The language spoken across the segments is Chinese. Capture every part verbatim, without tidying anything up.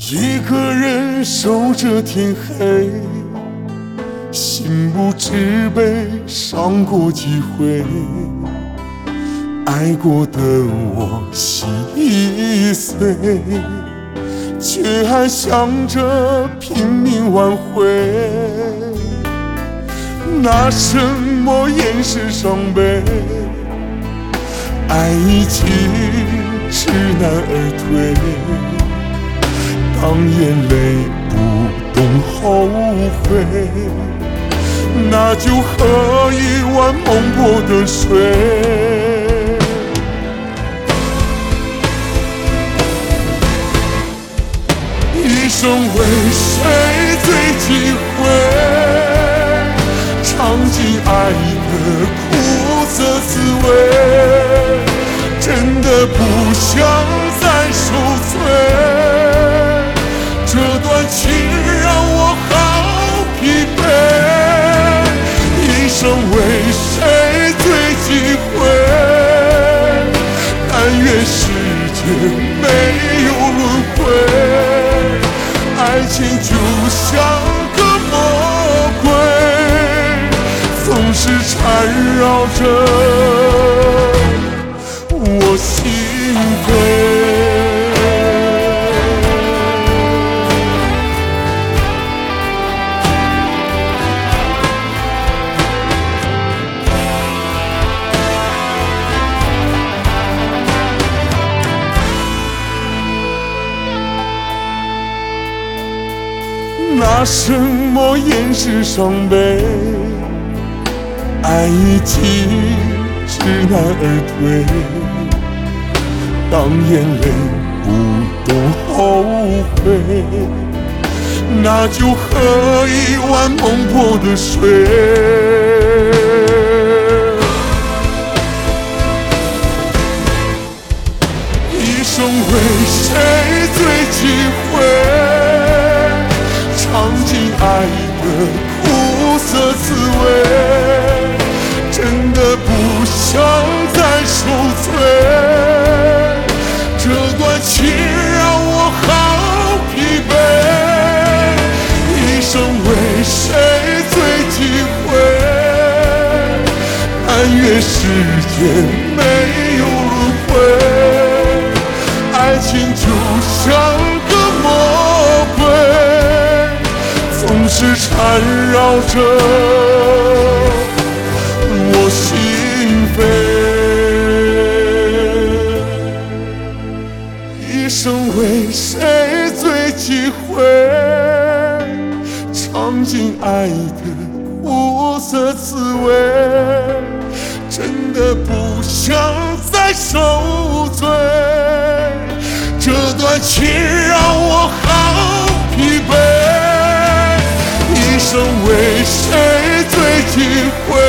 一个人守着天黑，心不知被伤过几回，爱过的我心已碎，却还想着拼命挽回。拿什么掩饰伤悲？爱已经知难而退，当眼泪不懂后悔，那就喝一碗孟婆的水。一生为谁最忌讳？尝尽爱的苦涩滋味，真的不想再受罪。这段情让我好疲惫，一生为谁最忌讳？但愿世间没有轮回，爱情就像个魔鬼，总是缠绕着我心扉。拿什么掩饰伤悲？爱已经知难而退，当眼泪不懂后悔，那就喝一碗孟婆的水。一生为谁最忌讳？尝尽爱的苦涩滋味，真的不想再受罪。这段情让我好疲惫，一生为谁最忌讳？但愿世间没有轮回，爱情就像个魔鬼，总是缠绕着我心扉。一生为谁最忌讳？尝尽爱的苦涩滋味，真的不想再受罪。这段情让我好疲惫，一生为谁最忌讳？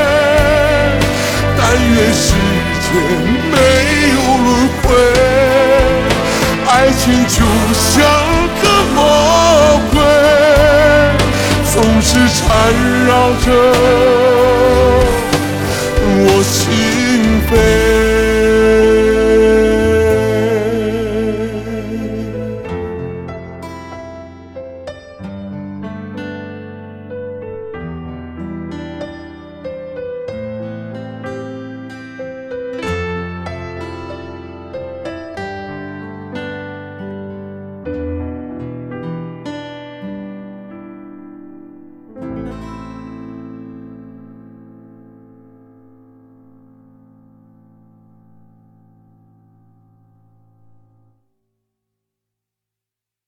但愿世间没有轮回，爱情就像个魔鬼，总是缠绕着